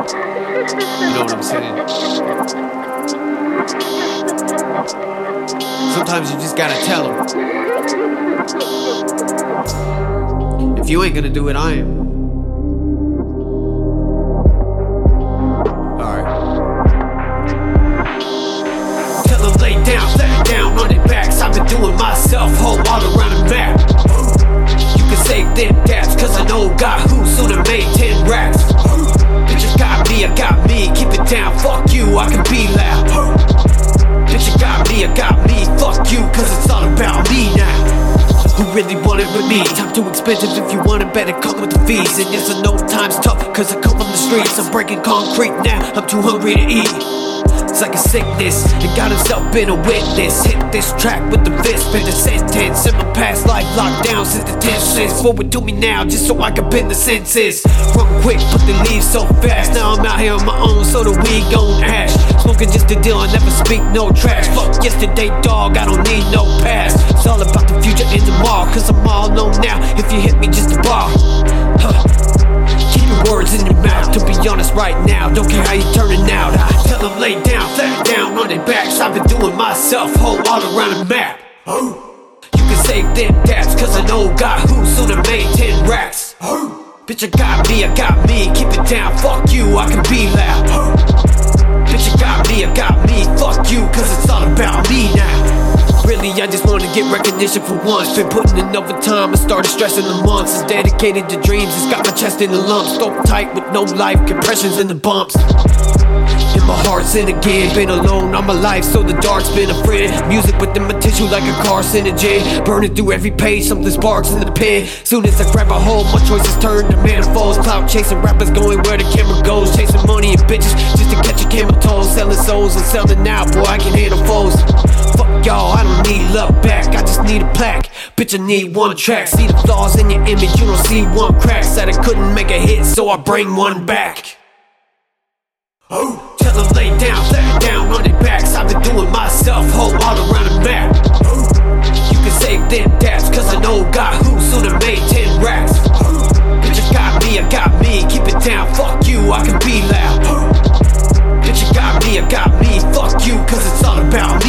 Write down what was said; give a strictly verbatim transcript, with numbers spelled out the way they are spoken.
You know what I'm saying? Sometimes you just gotta tell them. If you ain't gonna do it, I am. Alright. Tell them lay down, lay down on their backs. I've been doing myself whole all around the map. You can save them daps, cause I know God who soon have made ten racks. Bitches got me, I got me, keep it down, fuck you, I can be loud. Bitch, you got me, I got me, fuck you, cause it's all about me now. Who really want it with me? Time too expensive, if you want it, better come with the fees. And yes, I know time's tough, cause I come from the streets. I'm breaking concrete now, I'm too hungry to eat. It's like a sickness, and God himself been a witness. Hit this track with the fist, been a sentence. In my past life, locked down since the tenth sense. Forward to me now, just so I can bend the senses. Run quick, but they leave so fast. Now I'm out here on my own, so the weed gon' ash. Smoking just a deal, I never speak no trash. Fuck yesterday, dog, I don't need no past. It's all about the future and tomorrow, cause I'm all known now. If you hit me, just a bar. Huh. Keep your words in your mouth, to be honest right now. Don't care how you turning out. I tell them lay down, flat down on their backs. I've been doing myself whole all around the map. You can save them daps, cause I know God who soon have made ten racks. Bitch, I got me, I got me, keep it down, fuck you, I can be loud. Bitch, you got me, I got me, fuck you, cause it's all about me now. Really, I just wanna get recognition for once. Been putting in overtime, I started stressing the months. It's dedicated to dreams, it's got my chest in the lumps. Stoked tight with no life, compressions in the bumps. And my heart's in again, been alone all my life, so the dark's been a friend. Music within my tissue like a carcinogen. Burning through every page, something sparks in the pen. Soon as I grab a hold, my choices turn to manifolds. Clout chasing rappers, going where the camera goes. Chasing money and bitches, just to catch a camel toe. Selling souls and selling out, boy, I can handle foes. Fuck y'all, I don't need love back, I just need a plaque. Bitch, I need one track. See the flaws in your image, you don't see one crack. Said I couldn't make a hit, so I bring one back. Oh. Tell them lay down, flat down on their backs. I've been doing myself whole all around the map. You can save them daps, cause I know God who soon have made ten racks. Bitch, you got me, I got me, keep it down, fuck you, I can be loud. Bitch, you got me, I got me, fuck you, cause it's all about me.